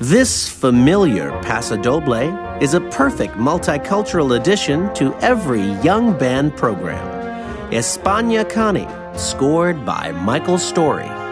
This familiar pasodoble is a perfect multicultural addition to every young band program. España Cani, scored by Michael Story.